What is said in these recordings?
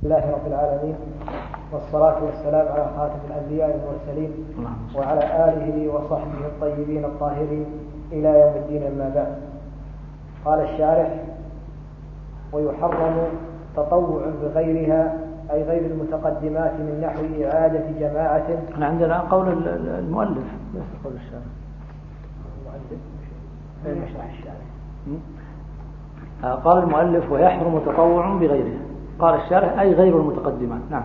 لله رب العالمين، والصلاة والسلام على خاتم الأنبياء والمرسلين وعلى آله وصحبه الطيبين الطاهرين إلى يوم الدين. أما بعد، قال الشارح: ويحرم تطوع بغيرها، أي غير المتقدمات، من نحو إعادة جماعة. عندنا قول المؤلف ليس قول الشارح. قال المؤلف: ويحرم تطوع بغيرها. قال الشارح: أي غير المتقدمات. نعم.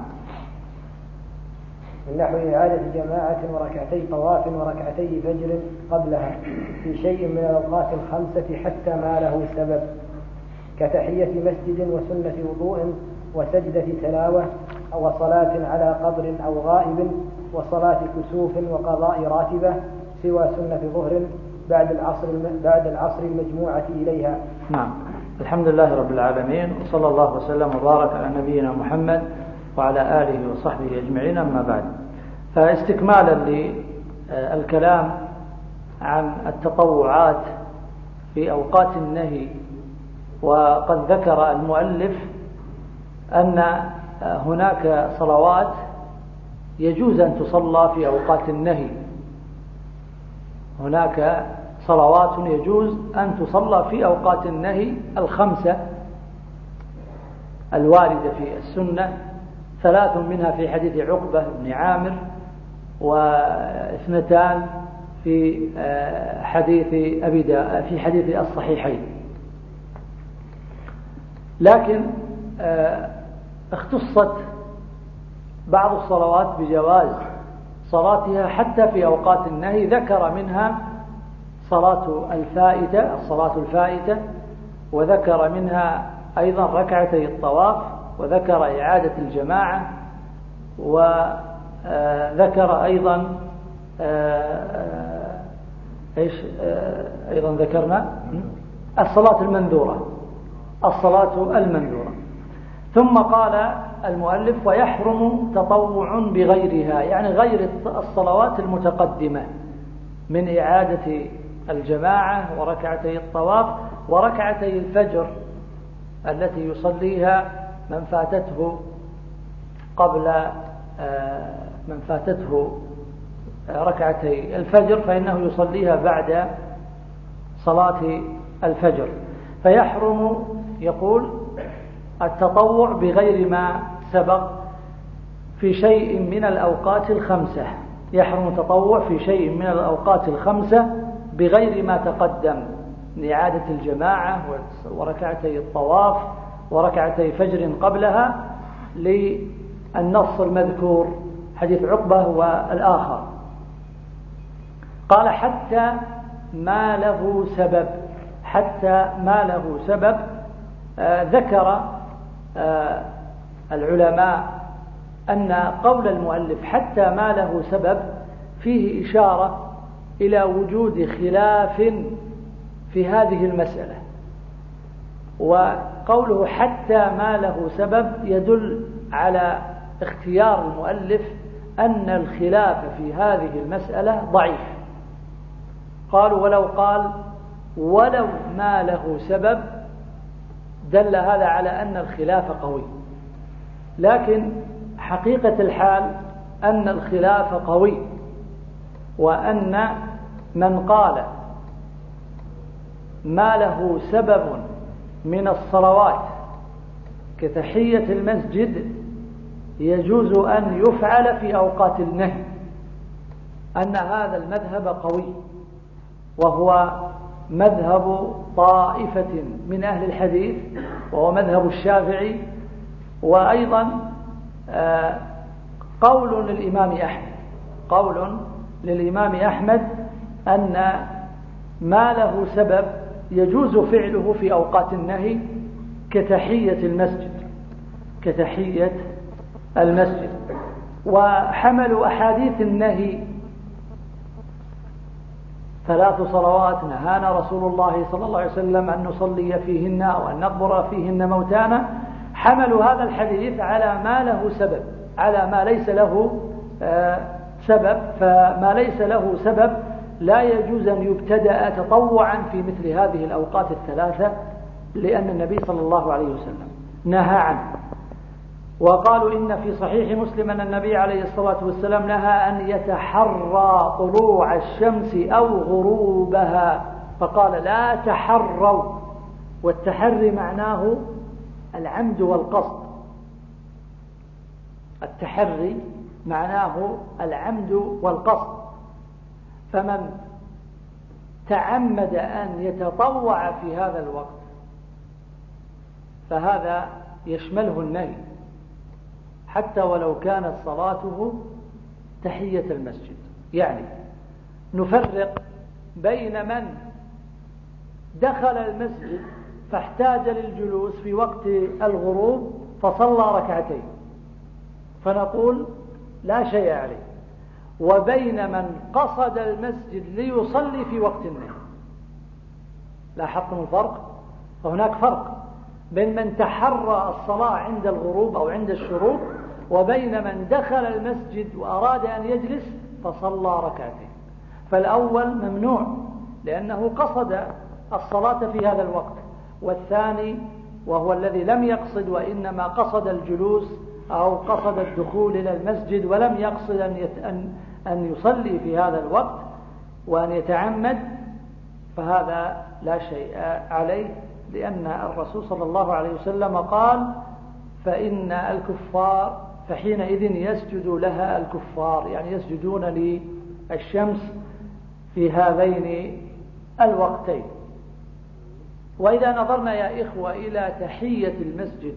من نحو إعادة جماعة وركعتي طواف وركعتي فجر قبلها في شيء من الأوقات الخمسة حتى ما له سبب، كتحية مسجد وسنة وضوء وسجدة تلاوة وصلاة على قبر أو غائب وصلاة كسوف وقضاء راتبة، سوى سنة ظهر بعد العصر المجموعة إليها. نعم. الحمد لله رب العالمين، وصلى الله وسلم وبارك على نبينا محمد وعلى آله وصحبه أجمعين. أما بعد، فاستكمالا للكلام عن التطوعات في أوقات النهي، وقد ذكر المؤلف أن هناك صلوات يجوز أن تصلى في أوقات النهي. هناك صلوات يجوز أن تصلى في أوقات النهي الخمسة الواردة في السنة، 3 منها في حديث عقبة بن عامر، و2 في حديث الصحيحين. لكن اختصت بعض الصلوات بجواز صلاتها حتى في أوقات النهي. ذكر منها الصلاة الفائتة، وذكر منها أيضا ركعتي الطواف، وذكر إعادة الجماعة، وذكر أيضا أيضا ذكرنا الصلاة المنذورة. ثم قال المؤلف: ويحرم تطوع بغيرها، يعني غير الصلوات المتقدمة من إعادة الجماعة وركعتي الطواف وركعتي الفجر التي يصليها من فاتته ركعتي الفجر، فإنه يصليها بعد صلاة الفجر. فيحرم، يقول، التطوع بغير ما سبق في شيء من الأوقات الخمسة. يحرم التطوع في شيء من الأوقات الخمسة بغير ما تقدم من إعادة الجماعة وركعتي الطواف وركعتي فجر قبلها، للنص المذكور حديث عقبة والآخر. قال: حتى ما له سبب. ذكر العلماء أن قول المؤلف حتى ما له سبب فيه إشارة إلى وجود خلاف في هذه المسألة، وقوله حتى ما له سبب يدل على اختيار المؤلف أن الخلاف في هذه المسألة ضعيف. قالوا: ولو ما له سبب، دل هذا على أن الخلاف قوي. لكن حقيقة الحال أن الخلاف قوي، وأن من قال ما له سبب من الصلوات كتحية المسجد يجوز أن يفعل في أوقات النهي، أن هذا المذهب قوي، وهو مذهب طائفة من أهل الحديث، وهو مذهب الشافعي، وأيضا قول للإمام أحمد أن ما له سبب يجوز فعله في أوقات النهي كتحية المسجد. وحملوا أحاديث النهي: 3 صلوات نهانا رسول الله صلى الله عليه وسلم أن نصلي فيهن أو أن نقبر فيهن موتانا، حملوا هذا الحديث على ما له سبب، على ما ليس له سبب. فما ليس له سبب لا يجوز أن يبتدأ تطوعا في مثل هذه الأوقات الثلاثة، لأن النبي صلى الله عليه وسلم نهى عنه. وقالوا إن في صحيح مسلم أن النبي عليه الصلاة والسلام نهى أن يتحرى طلوع الشمس أو غروبها، فقال لا تحروا، والتحري معناه العمد والقصد. التحري معناه العمد والقصد، فمن تعمد أن يتطوع في هذا الوقت فهذا يشمله النهي، حتى ولو كانت صلاته تحية المسجد. يعني نفرق بين من دخل المسجد فاحتاج للجلوس في وقت الغروب فصلى ركعتين فنقول لا شيء عليه، وبين من قصد المسجد ليصلي في وقت النهي. لاحظتم الفرق؟ فهناك فرق بين من تحرى الصلاة عند الغروب أو عند الشروق، وبين من دخل المسجد وأراد أن يجلس فصلى ركعتين. فالأول ممنوع لأنه قصد الصلاة في هذا الوقت، والثاني وهو الذي لم يقصد وإنما قصد الجلوس أو قصد الدخول إلى المسجد ولم يقصد أن يصلي في هذا الوقت وأن يتعمد، فهذا لا شيء عليه، لأن الرسول صلى الله عليه وسلم قال فإن الكفار فحينئذ يسجد لها الكفار، يعني يسجدون للشمس في هذين الوقتين. وإذا نظرنا يا إخوة إلى تحية المسجد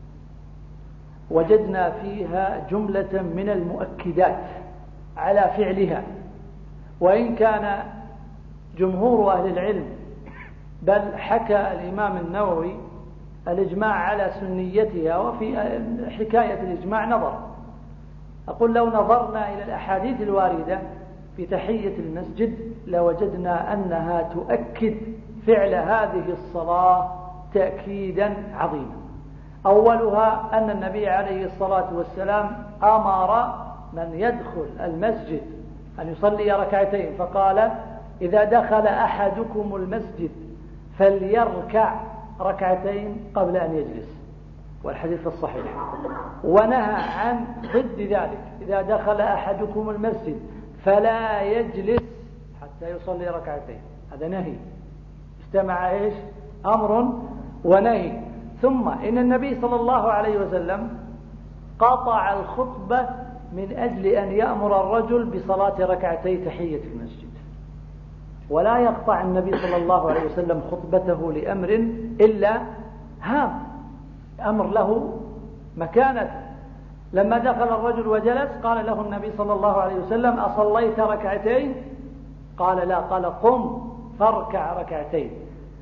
وجدنا فيها جملة من المؤكدات على فعلها، وإن كان جمهور أهل العلم بل حكى الإمام النووي الإجماع على سنيتها، وفي حكاية الإجماع نظر. أقول لو نظرنا إلى الأحاديث الواردة في تحية المسجد لوجدنا أنها تؤكد فعل هذه الصلاة تأكيدا عظيما. أولها أن النبي عليه الصلاة والسلام أمر من يدخل المسجد أن يصلي ركعتين، فقال إذا دخل أحدكم المسجد فليركع ركعتين قبل أن يجلس، والحديث الصحيح. ونهى عن ضد ذلك، إذا دخل أحدكم المسجد فلا يجلس حتى يصلي ركعتين. هذا نهي، اجتمع إيش؟ أمر ونهي. ثم إن النبي صلى الله عليه وسلم قطع الخطبة من أجل أن يأمر الرجل بصلاة ركعتي تحية المسجد، ولا يقطع النبي صلى الله عليه وسلم خطبته لأمر إلا هام، أمر له مكانة. لما دخل الرجل وجلس قال له النبي صلى الله عليه وسلم أصليت ركعتين؟ قال لا، قال قم فاركع ركعتين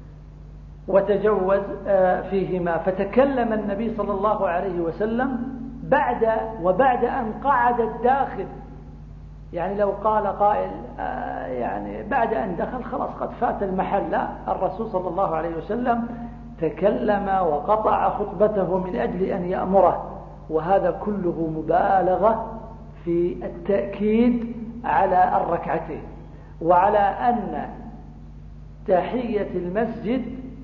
وتجوز فيهما. فتكلم النبي صلى الله عليه وسلم بعد أن قعد الداخل. يعني لو قال قائل يعني بعد أن دخل خلاص قد فات المحل، لا، الرسول صلى الله عليه وسلم تكلم وقطع خطبته من أجل أن يأمره، وهذا كله مبالغة في التأكيد على الركعتين، وعلى أن تحية المسجد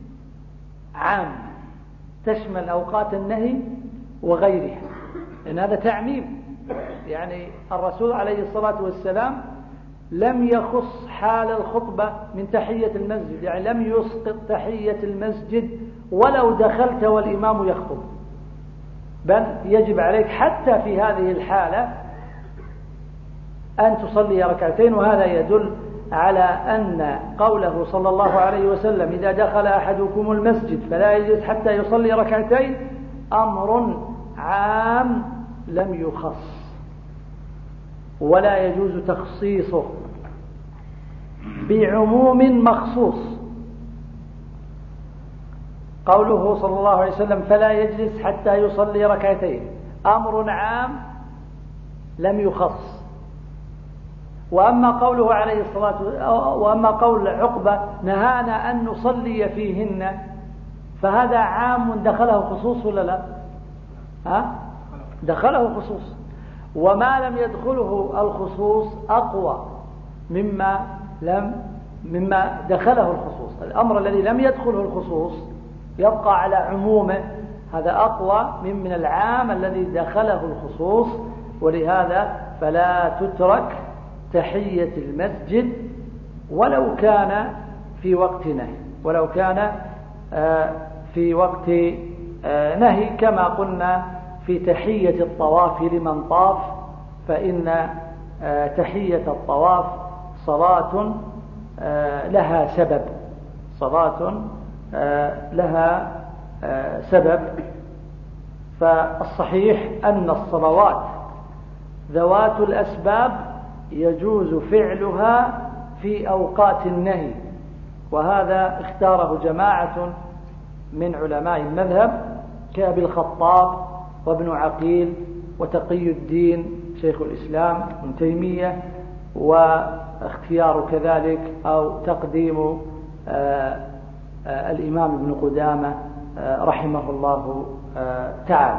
عام تشمل أوقات النهي وغيرها، لأن هذا تعميم. يعني الرسول عليه الصلاة والسلام لم يخص حال الخطبة من تحية المسجد، يعني لم يسقط تحية المسجد ولو دخلت والإمام يخطب، بل يجب عليك حتى في هذه الحالة أن تصلي ركعتين. وهذا يدل على أن قوله صلى الله عليه وسلم إذا دخل أحدكم المسجد فلا يجلس حتى يصلي ركعتين أمر عام لم يخص، ولا يجوز تخصيصه بعموم مخصوص. قوله صلى الله عليه وسلم فلا يجلس حتى يصلي ركعتين أمر عام لم يخص. وأما قوله عليه الصلاة وأما قول عقبة نهانا أن نصلي فيهن، فهذا عام دخله خصوص ولا لا؟ دخله خصوص، وما لم يدخله الخصوص أقوى مما دخله الخصوص. الأمر الذي لم يدخله الخصوص يبقى على عمومه، هذا أقوى من العام الذي دخله الخصوص. ولهذا فلا تترك تحية المسجد ولو كان في وقت نهي، ولو كان في وقت نهي، كما قلنا في تحية الطواف لمن طاف، فإن تحية الطواف صلاة لها سبب، صلاة لها سبب. فالصحيح أن الصلوات ذوات الأسباب يجوز فعلها في أوقات النهي، وهذا اختاره جماعة من علماء المذهب كأبي الخطاب وابن عقيل وتقي الدين شيخ الإسلام ابن تيمية، واختيار كذلك أو تقديم الإمام ابن قدامة رحمه الله تعالى.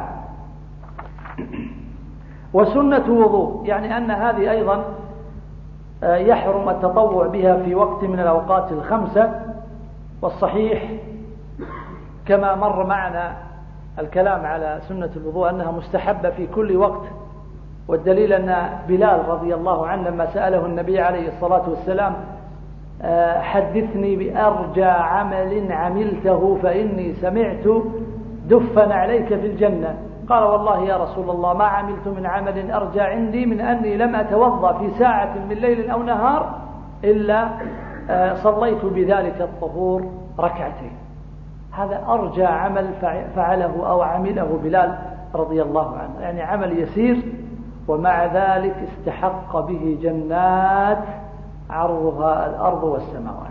وسنة وضوء، يعني أن هذه أيضا يحرم التطوع بها في وقت من الأوقات الخمسة. والصحيح كما مر معنا الكلام على سنة الوضوء أنها مستحبة في كل وقت، والدليل أن بلال رضي الله عنه لما سأله النبي عليه الصلاة والسلام حدثني بأرجى عمل عملته فإني سمعت دفا عليك في الجنة، قال والله يا رسول الله ما عملت من عمل أرجى عندي من أني لم أتوضأ في ساعة من ليل أو نهار إلا صليت بذلك الطهور ركعتين. هذا أرجى عمل فعله أو عمله بلال رضي الله عنه، يعني عمل يسير، ومع ذلك استحق به جنات عرضها الأرض والسماوات.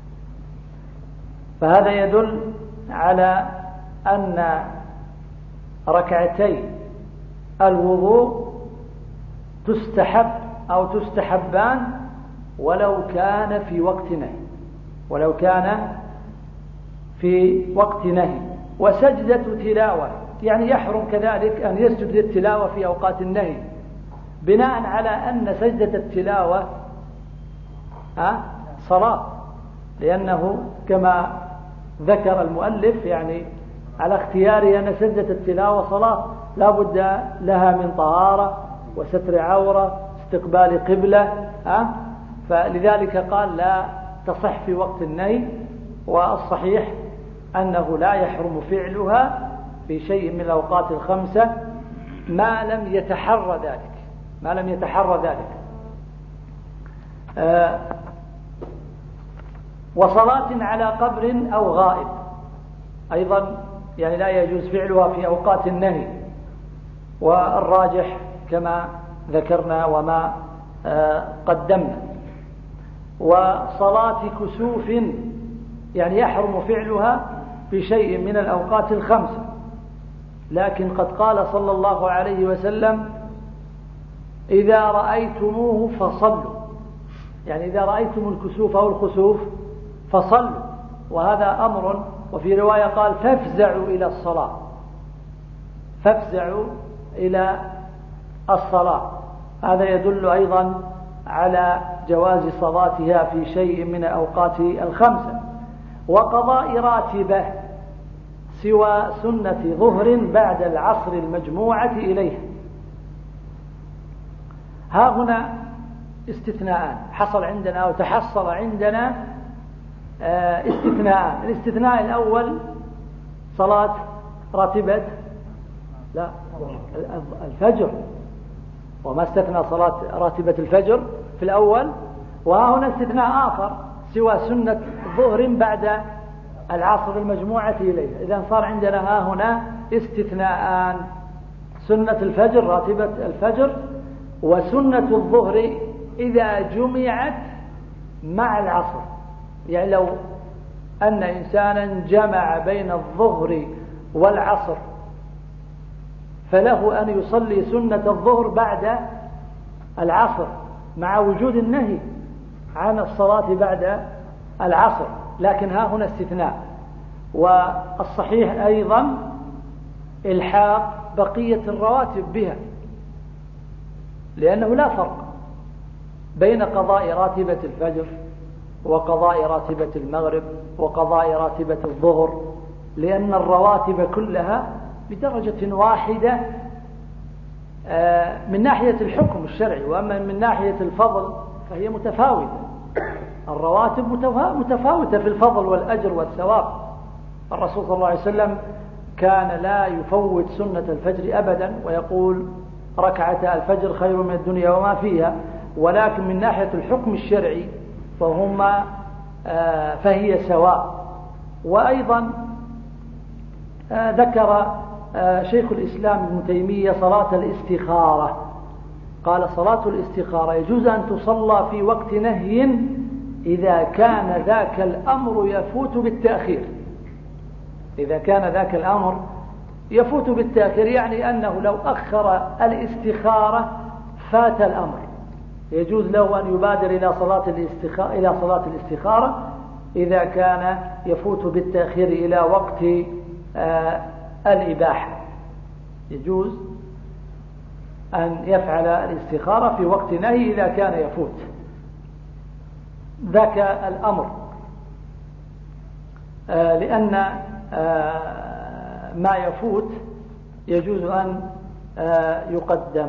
فهذا يدل على أن ركعتي الوضوء تستحب أو تستحبان ولو كان في وقت نهي، ولو كان في وقت نهي. وسجدة تلاوة، يعني يحرم كذلك أن يسجد للتلاوة في أوقات النهي، بناء على أن سجدة التلاوة صلاة، لأنه كما ذكر المؤلف يعني على اختياره أن سجدة التلاوة صلاة لا بد لها من طهارة وستر عورة استقبال قبلة، فلذلك قال لا تصح في وقت النهي. والصحيح أنه لا يحرم فعلها في شيء من الأوقات الخمسة ما لم يتحرى ذلك، ما لم يتحرى ذلك. وصلاة على قبر أو غائب أيضا يعني لا يجوز فعلها في أوقات النهي، والراجح كما ذكرنا وما قدمنا. وصلاة كسوف يعني يحرم فعلها في شيء من الأوقات الخمسة، لكن قد قال صلى الله عليه وسلم إذا رأيتموه فصلوا، يعني إذا رأيتم الكسوف أو الخسوف فصلوا، وهذا أمر. وفي رواية قال فافزعوا إلى الصلاة، فافزعوا إلى الصلاة. هذا يدل أيضا على جواز صلاتها في شيء من الأوقات الخمسة. وقضاء راتبة سوى سنة ظهر بعد العصر المجموعة إليه. ها هنا استثناءان حصل عندنا أو تحصل عندنا استثناءان. الاستثناء الأول صلاة راتبة لا الفجر، وما استثنى صلاة راتبة الفجر في الأول. وها هنا استثناء آخر سوى سنة ظهر بعد العصر المجموعة إليه. إذن صار عندنا ها هنا استثناءان، سنة الفجر راتبة الفجر، وسنة الظهر إذا جمعت مع العصر. يعني لو أن إنسانا جمع بين الظهر والعصر فله أن يصلي سنة الظهر بعد العصر مع وجود النهي عن الصلاة بعد العصر، لكن ها هنا استثناء. والصحيح أيضا إلحاق بقية الرواتب بها، لأنه لا فرق بين قضاء راتبة الفجر وقضاء راتبة المغرب وقضاء راتبة الظهر، لأن الرواتب كلها بدرجة واحدة من ناحية الحكم الشرعي، وأما من ناحية الفضل فهي متفاوتة. الرواتب متفاوتة في الفضل والأجر والثواب. الرسول صلى الله عليه وسلم كان لا يفوت سنة الفجر أبدا، ويقول ركعة الفجر خير من الدنيا وما فيها. ولكن من ناحية الحكم الشرعي فهي سواء. وأيضا ذكر شيخ الإسلام ابن تيمية صلاة الاستخارة، قال صلاة الاستخارة يجوز أن تصلى في وقت نهي إذا كان ذاك الأمر يفوت بالتأخير. إذا كان ذاك الأمر يفوت بالتأخير، يعني أنه لو أخر الاستخارة فات الأمر، يجوز له أن يبادر إلى صلاة الاستخارة إذا كان يفوت بالتأخير إلى وقت الإباحة. يجوز أن يفعل الاستخارة في وقت نهي إذا كان يفوت ذاك الأمر، لأن ما يفوت يجوز أن يقدم.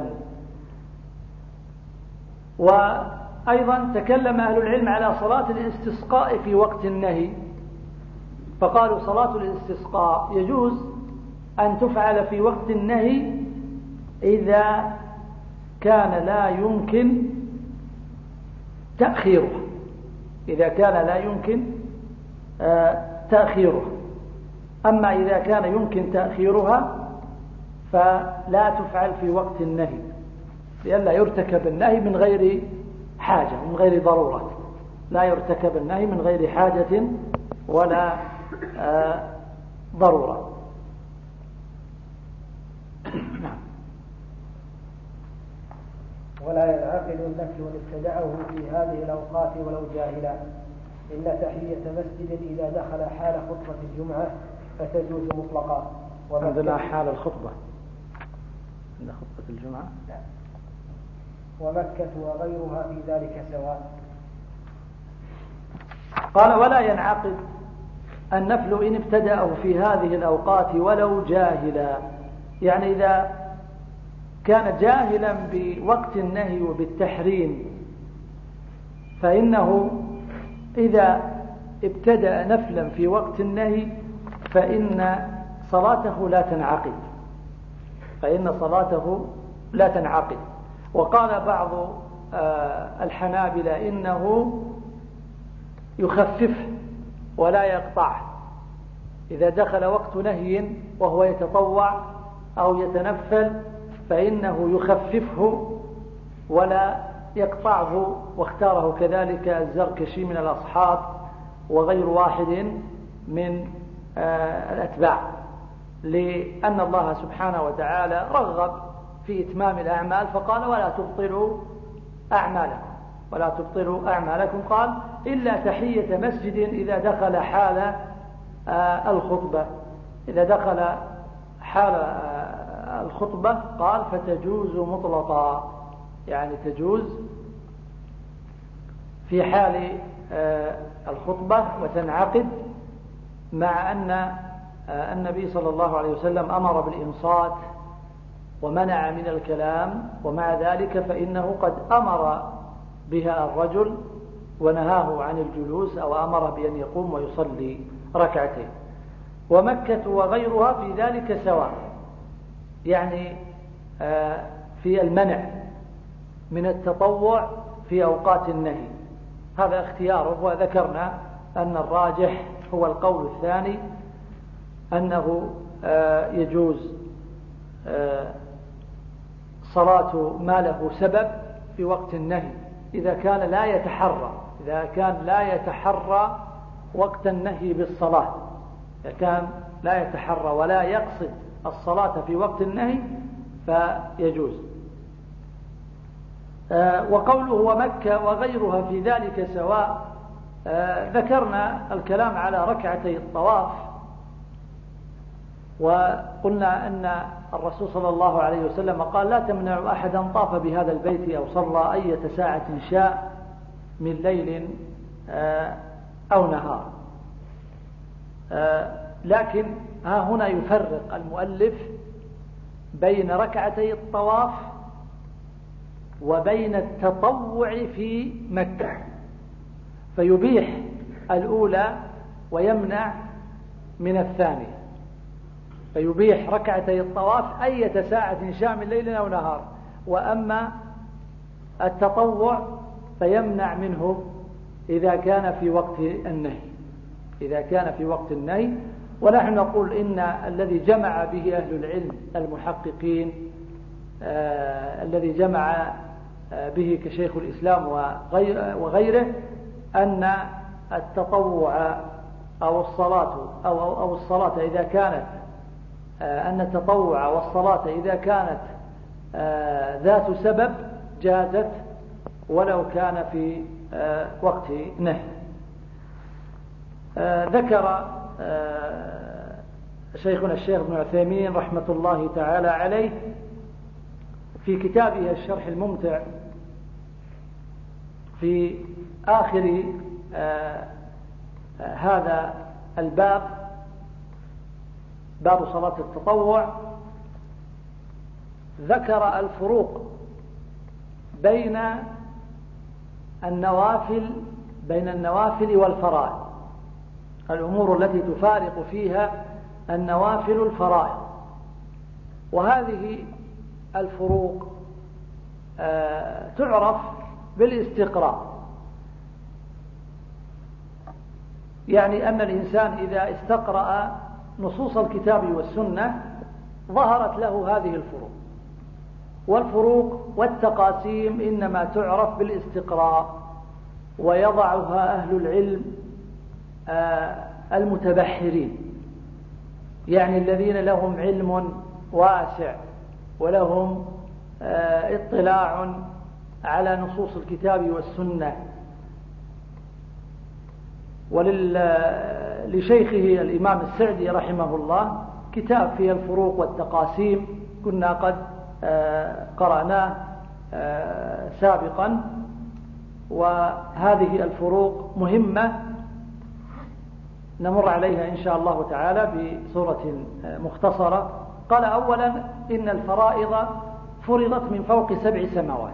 وأيضا تكلم أهل العلم على صلاة الاستسقاء في وقت النهي، فقالوا صلاة الاستسقاء يجوز أن تفعل في وقت النهي إذا كان لا يمكن تأخيرها، إذا كان لا يمكن تأخيرها. أما إذا كان يمكن تأخيرها فلا تفعل في وقت النهي، لئلا يرتكب النهي من غير حاجة ومن غير ضرورة. لا يرتكب النهي من غير حاجة ولا ضرورة. ولا ينعقد النفل ابتدأه في هذه الأوقات ولو جاهلا، إلا تحية مسجد إذا دخل حال خطبة الجمعة فتجوز مطلقا. عندنا حال الخطبة عند خطبة الجمعة. لا. ومكة وغيرها في ذلك سواء. قال ولا ينعقد النفل إن ابتدأه في هذه الأوقات ولو جاهلا، يعني إذا كان جاهلا بوقت النهي وبالتحريم فإنه إذا ابتدأ نفلا في وقت النهي فإن صلاته لا تنعقد، وقال بعض الحنابلة إنه يخففه ولا يقطعه. إذا دخل وقت نهي وهو يتطوع أو يتنفل فإنه يخففه ولا يقطعه، واختاره كذلك الزركشي من الأصحاب وغير واحد من الأتباع، لأن الله سبحانه وتعالى رغب في إتمام الأعمال فقال ولا تبطلوا أعمالكم، قال إلا تحية مسجد إذا دخل حال الخطبة. إذا دخل حال الخطبة قال فتجوز مطلقا، يعني تجوز في حال الخطبة وتنعقد، مع أن النبي صلى الله عليه وسلم أمر بالإنصات ومنع من الكلام، ومع ذلك فإنه قد أمر بها الرجل ونهاه عن الجلوس أو أمر بأن يقوم ويصلي ركعتين. ومكة وغيرها في ذلك سواء، يعني في المنع من التطوع في أوقات النهي، هذا اختياره. وذكرنا أن الراجح هو القول الثاني، أنه يجوز صلاة ما له سبب في وقت النهي إذا كان لا يتحرى وقت النهي بالصلاة، إذا كان لا يتحرى ولا يقصد الصلاة في وقت النهي فيجوز. وقوله ومكة وغيرها في ذلك سواء، ذكرنا الكلام على ركعتي الطواف، وقلنا أن الرسول صلى الله عليه وسلم قال لا تمنع أحدا طاف بهذا البيت أو صلى أية ساعة شاء من ليل أو نهار. لكن ها هنا يفرق المؤلف بين ركعتي الطواف وبين التطوع في مكة، فيبيح الأولى ويمنع من الثانية، فيبيح ركعتي الطواف أية ساعة شاء من ليل أو نهار، وأما التطوع فيمنع منه إذا كان في وقت النهي، إذا كان في وقت النهي. ونحن نقول إن الذي جمع به أهل العلم المحققين الذي جمع به كشيخ الإسلام وغيره أن التطوع أو الصلاة إذا كانت أن التطوع والصلاة إذا كانت ذات سبب جازت ولو كان في وقت نهي. ذكر شيخنا الشيخ ابن عثيمين رحمة الله تعالى عليه في كتابه الشرح الممتع في آخر هذا الباب، باب صلاة التطوع، ذكر الفروق بين النوافل والفرائض، الأمور التي تفارق فيها النوافل الفرائض. وهذه الفروق تعرف بالاستقراء، يعني أن الإنسان إذا استقرأ نصوص الكتاب والسنة ظهرت له هذه الفروق، والفروق والتقاسيم إنما تعرف بالاستقراء، ويضعها أهل العلم المتبحرين، يعني الذين لهم علم واسع ولهم اطلاع على نصوص الكتاب والسنة. ولشيخه الإمام السعدي رحمه الله كتاب فيه الفروق والتقاسيم، كنا قد قرأناه سابقا، وهذه الفروق مهمة نمر عليها إن شاء الله تعالى بصورة مختصرة. قال أولا إن الفرائض فرضت من فوق 7 سماوات،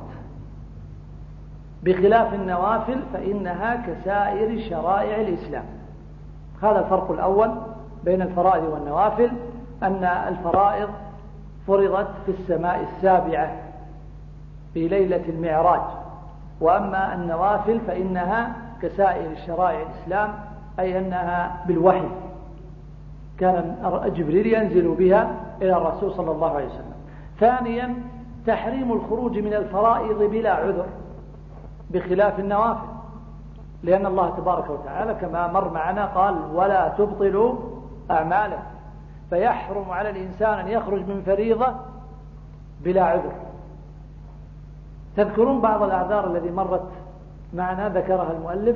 بخلاف النوافل فإنها كسائر شرائع الإسلام. هذا الفرق الأول بين الفرائض والنوافل، أن الفرائض فرضت في السماء السابعة في ليلة المعراج، وأما النوافل فإنها كسائر شرائع الإسلام، أي أنها بالوحي، كان جبريل ينزل بها إلى الرسول صلى الله عليه وسلم. ثانيا تحريم الخروج من الفرائض بلا عذر، بخلاف النوافل، لأن الله تبارك وتعالى كما مر معنا قال ولا تبطلوا أعمالكم، فيحرم على الإنسان أن يخرج من فريضة بلا عذر. تذكرون بعض الأعذار الذي مرت معنا ذكرها المؤلف؟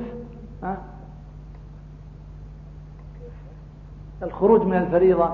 الخروج من الفريضة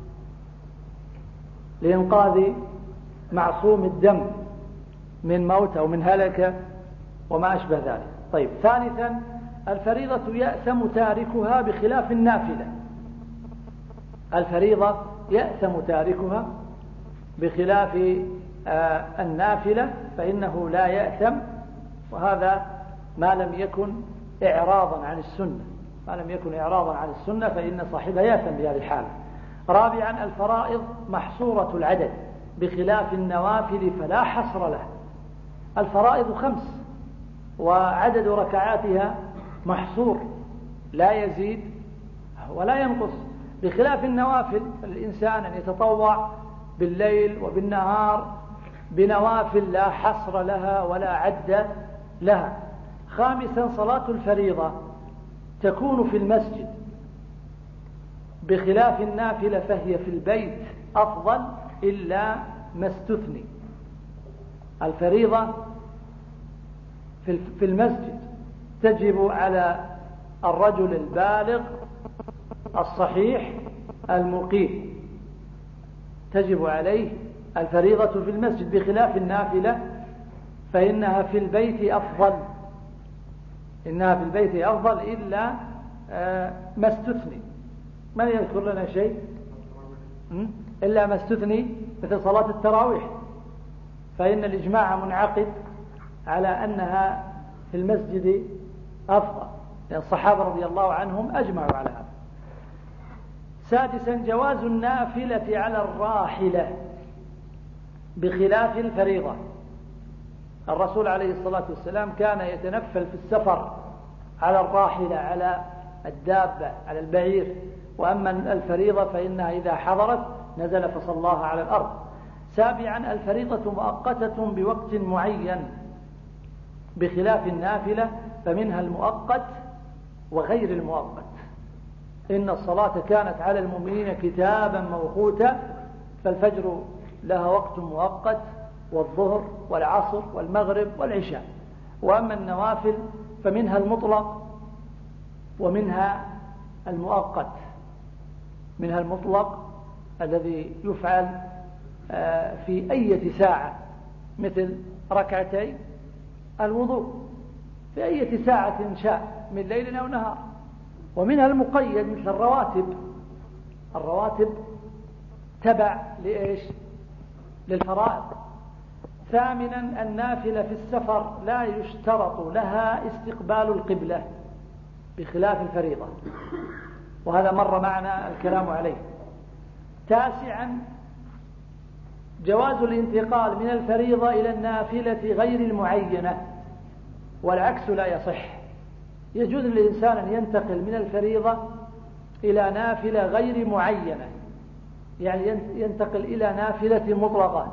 لإنقاذ معصوم الدم من موت أو من هلكة وما أشبه ذلك. طيب، ثالثا الفريضة يأثم تاركها بخلاف النافلة، الفريضة يأثم تاركها بخلاف النافلة فإنه لا يأثم، وهذا ما لم يكن إعراضا عن السنة، ما لم يكن إعراضا عن السنة فإن صاحبها يأثم بهذه الحالة. رابعا الفرائض محصورة العدد بخلاف النوافل فلا حصر له، الفرائض 5 وعدد ركعاتها محصور لا يزيد ولا ينقص، بخلاف النوافل الإنسان أن يتطوع بالليل وبالنهار بنوافل لا حصر لها ولا عد لها. خامسا صلاة الفريضة تكون في المسجد بخلاف النافلة فهي في البيت أفضل إلا ما استثني. الفريضة في المسجد تجب على الرجل البالغ الصحيح المقيم، تجب عليه الفريضة في المسجد، بخلاف النافلة فإنها في البيت أفضل، إنها في البيت أفضل إلا ما استثني. من يذكر لنا شيء؟ إلا ما استثني مثل صلاة التراويح، فإن الإجماع منعقد على أنها في المسجد أفضل، لأن الصحابة رضي الله عنهم أجمعوا على هذا. سادسا جواز النافلة على الراحلة بخلاف الفريضة. الرسول عليه الصلاة والسلام كان يتنفل في السفر على الراحلة، على الدابة، على البعير، وأما الفريضة فإنها إذا حضرت نزل فصلاها على الأرض. سابعا الفريضة مؤقتة بوقت معين بخلاف النافلة، فمنها المؤقت وغير المؤقت. إن الصلاة كانت على المؤمنين كتابا موقوتا، فالفجر لها وقت مؤقت، والظهر والعصر والمغرب والعشاء. وأما النوافل فمنها المطلق ومنها المؤقت. منها المطلق الذي يفعل في أي ساعة، مثل ركعتي الوضوء في أي ساعة شاء من ليل أو نهار. ومنها المقيد مثل الرواتب تبع لإيش؟ للفرائض. ثامنا النافلة في السفر لا يشترط لها استقبال القبلة بخلاف الفريضة، وهذا مر معنا الكلام عليه. تاسعا جواز الانتقال من الفريضة إلى النافلة غير المعينة، والعكس لا يصح. يجوز للإنسان أن ينتقل من الفريضة إلى نافلة غير معينة، يعني ينتقل إلى نافلة مطلقة،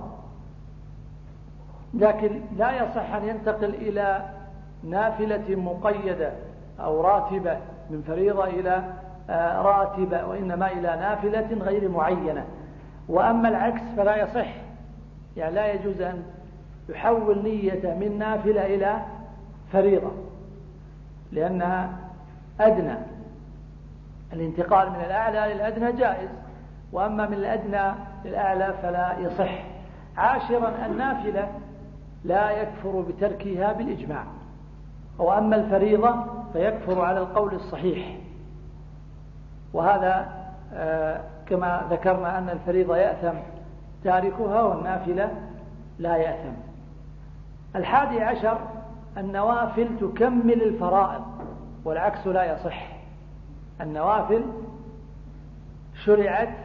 لكن لا يصح أن ينتقل إلى نافلة مقيدة أو راتبة من فريضة إلى راتبة، وإنما إلى نافلة غير معينة. وأما العكس فلا يصح، يعني لا يجوز أن يحول نية من نافلة إلى فريضة، لأنها أدنى. الانتقال من الأعلى للأدنى جائز، وأما من الأدنى للأعلى فلا يصح. عاشرا النافلة لا يكفر بتركها بالإجماع، وأما الفريضة فيكفر على القول الصحيح، وهذا كما ذكرنا أن الفريضة يأثم تاركها والنافلة لا يأثم. 11 النوافل تكمل الفرائض، والعكس لا يصح. النوافل شرعت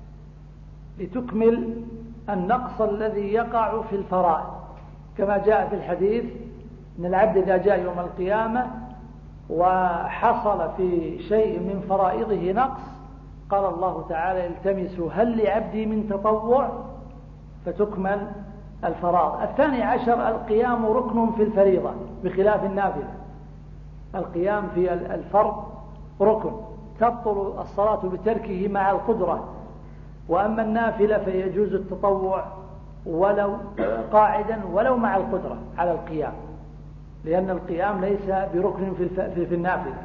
لتكمل النقص الذي يقع في الفرائض، كما جاء في الحديث أن العبد إذا جاء يوم القيامة وحصل في شيء من فرائضه نقص، قال الله تعالى التمسوا هل لعبدي من تطوع فتكمل الفرائض. 12 القيام ركن في الفريضة بخلاف النافلة. القيام في الفرض ركن، تبطل الصلاة بتركه مع القدرة، وأما النافلة فيجوز التطوع ولو قاعدا ولو مع القدرة على القيام، لأن القيام ليس بركن في النافلة.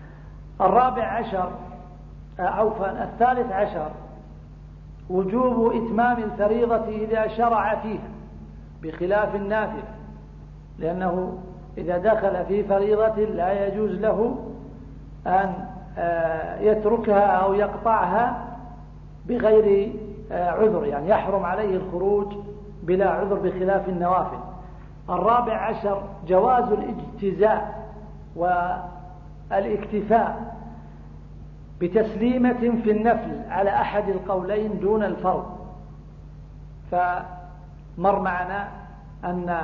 13 وجوب إتمام الفريضة إذا شرع فيها بخلاف النافلة، لأنه إذا دخل في فريضة لا يجوز له أن يتركها أو يقطعها بغير عذر، يعني يحرم عليه الخروج بلا عذر بخلاف النوافل. 14 جواز الاجتزاء والاكتفاء بتسليمة في النفل على أحد القولين دون الفرض. فمر معنا أن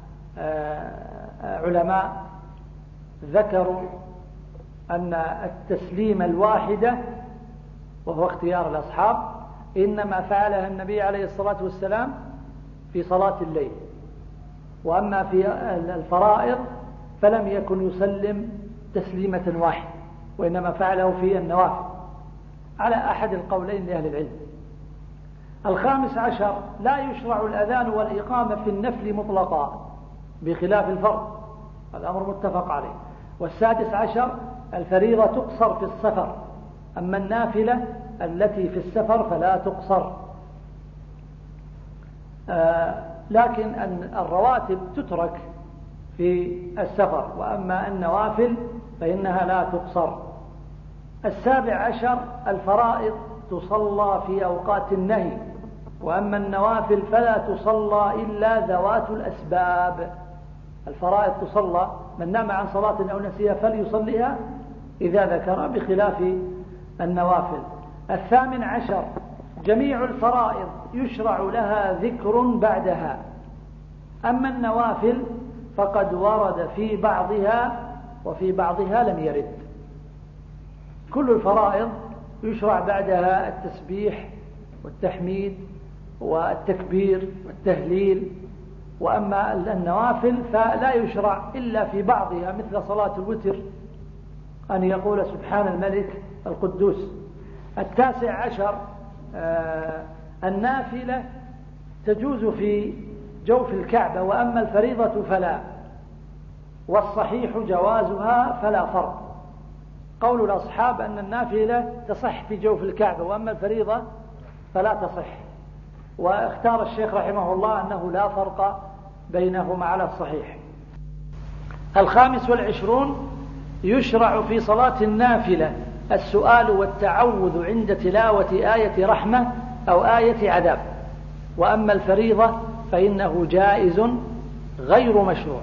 علماء ذكروا أن التسليم الواحدة، وهو اختيار الأصحاب، إنما فعلها النبي عليه الصلاة والسلام في صلاة الليل، وأما في الفرائض فلم يكن يسلم تسليمة واحدة، وإنما فعله في النوافل على أحد القولين لأهل العلم. 15 لا يشرع الأذان والإقامة في النفل مطلقا بخلاف الفرض، الأمر متفق عليه. 16 الفريضة تقصر في السفر، أما النافلة التي في السفر فلا تقصر، لكن الرواتب تترك في السفر، وأما النوافل فإنها لا تقصر. 17 الفرائض تصلى في أوقات النهي، وأما النوافل فلا تصلى إلا ذوات الأسباب. الفرائض تصلى، من نام عن صلاة أو نسيها فليصليها إذا ذكر، بخلاف النوافل. 18، جميع الفرائض يشرع لها ذكر بعدها، أما النوافل فقد ورد في بعضها وفي بعضها لم يرد. كل الفرائض يشرع بعدها التسبيح والتحميد والتكبير والتهليل، وأما النوافل فلا يشرع إلا في بعضها، مثل صلاة الوتر أن يقول سبحان الملك القدوس. 19، النافلة تجوز في جوف الكعبة، وأما الفريضة فلا، والصحيح جوازها فلا فرق. قول الأصحاب أن النافلة تصح في جوف الكعبة، وأما الفريضة فلا تصح، واختار الشيخ رحمه الله أنه لا فرق بينهما على الصحيح. 25، يشرع في صلاة النافلة السؤال والتعوذ عند تلاوة آية رحمة أو آية عذاب، وأما الفريضة فإنه جائز غير مشروع.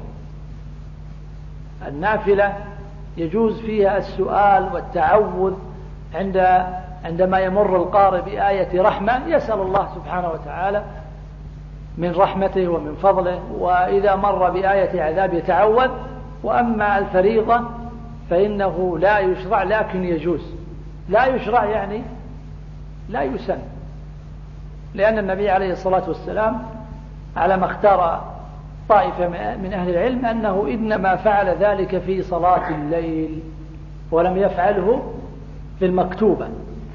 النافلة يجوز فيها السؤال والتعوذ عندما يمر القارئ بآية رحمة يسأل الله سبحانه وتعالى من رحمته ومن فضله، وإذا مر بآية عذاب يتعوذ. وأما الفريضة فإنه لا يشرع لكن يجوز. لا يشرع يعني لا يسن، لأن النبي عليه الصلاة والسلام على ما اختار طائفة من أهل العلم أنه إنما فعل ذلك في صلاة الليل ولم يفعله في المكتوبة.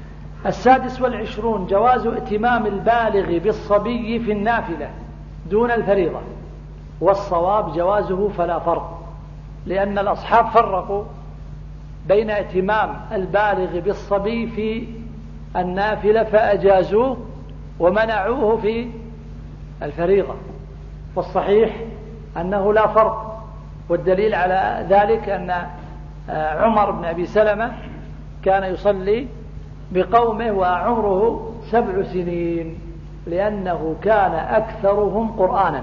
26، جواز ائتمام البالغ بالصبي في النافلة دون الفريضة، والصواب جوازه فلا فرق، لأن الأصحاب فرقوا بين ائتمام البالغ بالصبي في النافلة فأجازوه ومنعوه في الفريضة، والصحيح أنه لا فرق. والدليل على ذلك أن عمر بن أبي سلمة كان يصلي بقومه وعمره 7 سنين، لأنه كان أكثرهم قرآنا،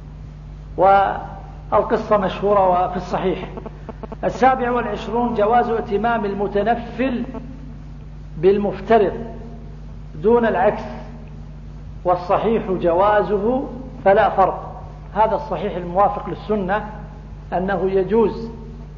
والقصة مشهورة وفي الصحيح. 27، جواز ائتمام المتنفل بالمفترض دون العكس، والصحيح جوازه فلا فرق. هذا الصحيح الموافق للسنة، أنه يجوز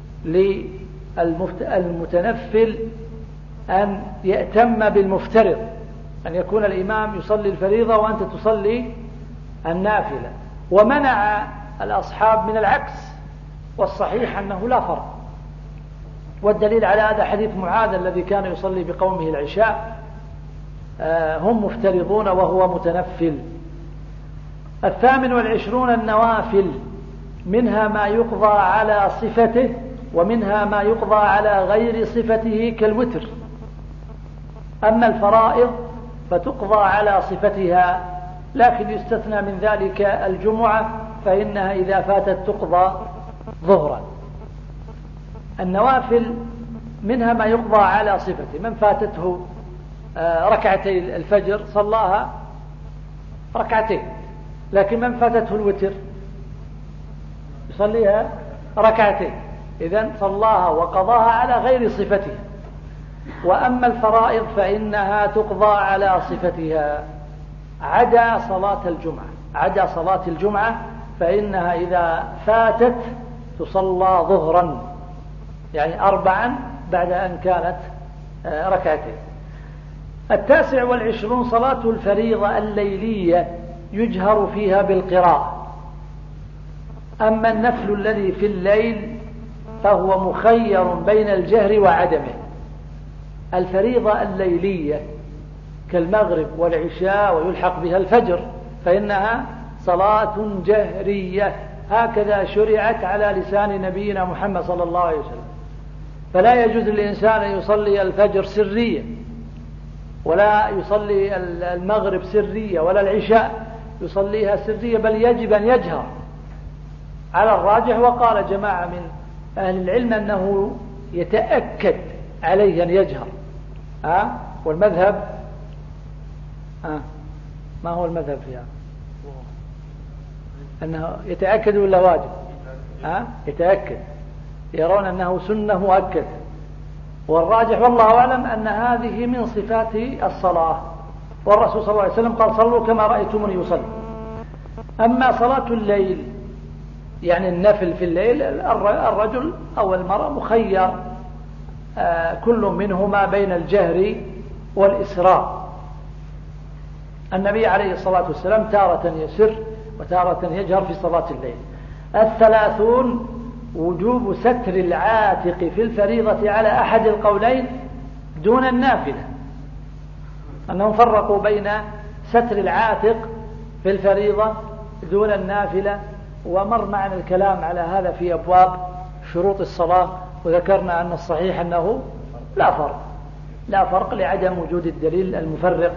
للمتنفل أن يأتم بالمفترض، أن يكون الإمام يصلي الفريضة وأنت تصلي النافلة، ومنع الأصحاب من العكس، والصحيح أنه لا فرق. والدليل على هذا حديث معاذ الذي كان يصلي بقومه العشاء، هم مفترضون وهو متنفل. 28، النوافل منها ما يقضى على صفته ومنها ما يقضى على غير صفته كالوتر، أما الفرائض فتقضى على صفتها، لكن يستثنى من ذلك الجمعة فإنها إذا فاتت تقضى ظهرا. النوافل منها ما يقضى على صفته، من فاتته ركعتي الفجر صلاها ركعتين، لكن من فاتته الوتر يصليها ركعتين، إذن صلاها وقضاها على غير صفتها. وأما الفرائض فإنها تقضى على صفتها عدا صلاة الجمعة فإنها إذا فاتت تصلى ظهرا، يعني 4 بعد أن كانت ركعتين. 29، صلاة الفريضة الليلية يجهر فيها بالقراءة، أما النفل الذي في الليل فهو مخير بين الجهر وعدمه. الفريضة الليلية كالمغرب والعشاء ويلحق بها الفجر فإنها صلاة جهرية، هكذا شرعت على لسان نبينا محمد صلى الله عليه وسلم، فلا يجوز للإنسان أن يصلي الفجر سريا، ولا يصلي المغرب سرية، ولا العشاء يصليها سرية، بل يجب أن يجهر على الراجح. وقال جماعة من أهل العلم أنه يتأكد عليه أن يجهر، والمذهب ما هو المذهب فيها؟ أنه يتأكد ولا واجب؟ يتأكد، يرون أنه سنة مؤكد، والراجح والله أعلم أن هذه من صفات الصلاة، والرسول صلى الله عليه وسلم قال صلوا كما رأيتموني يصلي. أما صلاة الليل يعني النفل في الليل، الرجل أو المرأة مخير كل منهما بين الجهر والإسراء. النبي عليه الصلاة والسلام تارة يسر وتارة يجهر في صلاة الليل. 30 وجوب ستر العاتق في الفريضة على أحد القولين دون النافلة، أنهم فرقوا بين ستر العاتق في الفريضة دون النافلة، ومر معنا الكلام على هذا في أبواب شروط الصلاة، وذكرنا أن الصحيح أنه لا فرق لعدم وجود الدليل المفرق.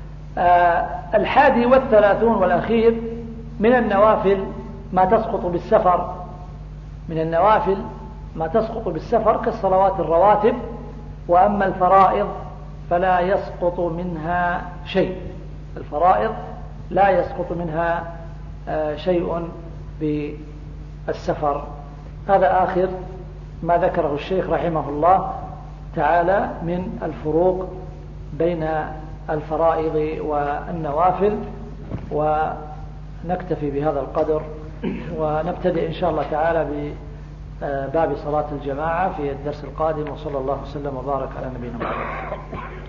31 والأخير من النوافل ما تسقط بالسفر، من النوافل ما تسقط بالسفر كالصلوات الرواتب، وأما الفرائض فلا يسقط منها شيء، الفرائض لا يسقط منها شيء بالسفر. هذا آخر ما ذكره الشيخ رحمه الله تعالى من الفروق بين الفرائض والنوافل، ونكتفي بهذا القدر، ونبتدئ إن شاء الله تعالى بباب صلاة الجماعة في الدرس القادم، وصلى الله وسلم وبارك على نبينا محمد.